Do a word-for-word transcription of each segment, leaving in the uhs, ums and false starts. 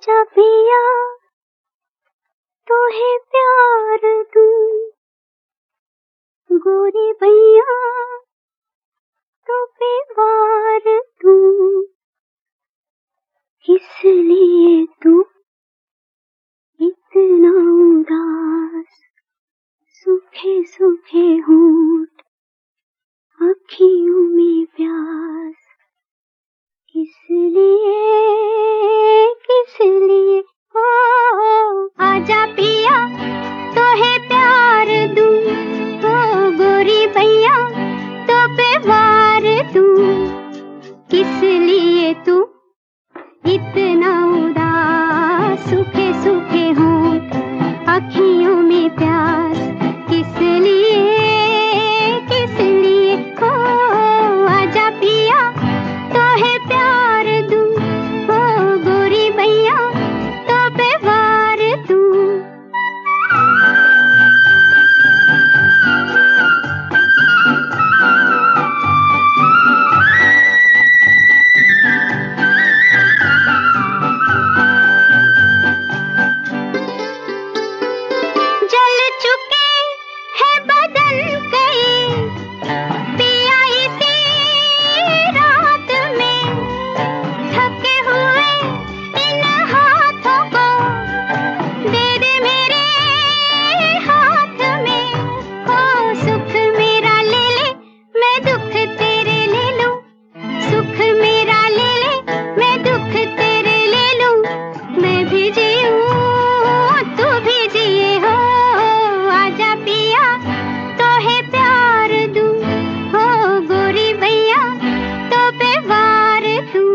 आजा पिया तोहे प्यार दूं, गोरी भैया तो पे वार दूं। किस लिए तू इतना उदास, सूखे सूखे होंठ अखियों में प्यास। किस लिए किस लिए ओ आजा पिया तोहे प्यार दूं, ओ गोरी भैया तो पे वार दूं। किस लिए तू इतना उदास, सूखे सूखे होंठ अखियों में प्यास। किस लिए किस लिए ओ आजा पिया तोहे प्यार दूं, ओ गोरी भैया तो पे वार दूं। जल चुके हैं बदन कई पिया इसी रात में, थके हुए इन हाथों को दे दे मेरे हाथ में। ओ सुख मेरा ले ले मैं दुख तेरे ले लूं, सुख मेरा ले ले मैं दुख तेरे ले लूं। मैं भी जीऊं तू भी जिए हो, आजा पिया तोहे प्यार दूं, हो गोरी भैया तो पे वार दूं।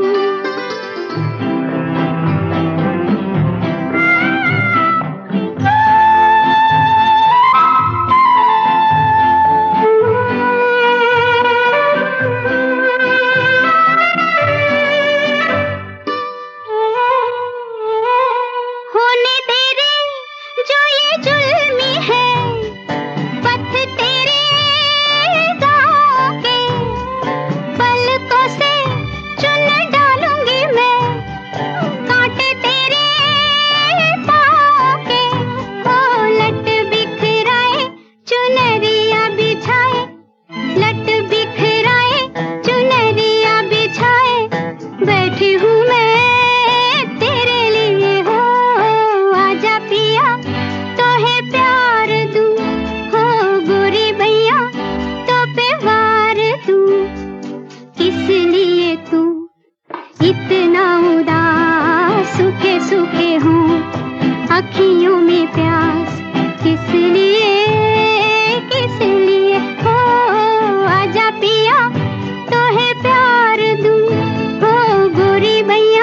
होने दे रे जो ये जुल्मी है पथ तेरे गाँव के, पलकों से चुन डालूंगी मैं कांटे तेरे पाँव के। ओ लट बिखराए चुनरिया बिछाए, लट बिखराए चुनरिया बिछाए, बैठी हूँ मैं तेरे लिए हो। आजा पिया तोहे प्यार दूं, हो गोरी भैया तो पे वार दूं। किस लिए तू इतना उदास, सूखे सूखे हों अखियों में प्यास। किस लिए किस लिए हो आजा पिया तोहे प्यार दूं, हो गोरी भैया।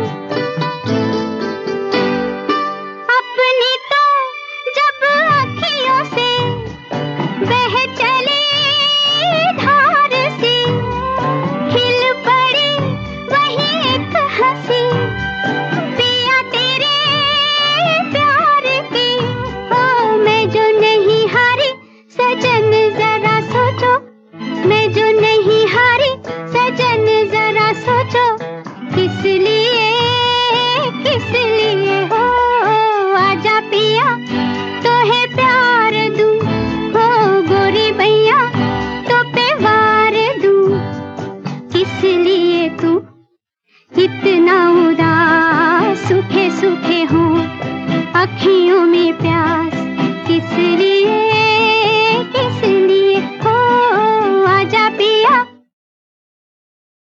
अपनी तो जब अखियों से बह चली धार सी, खिल पड़ी वही एक हंसी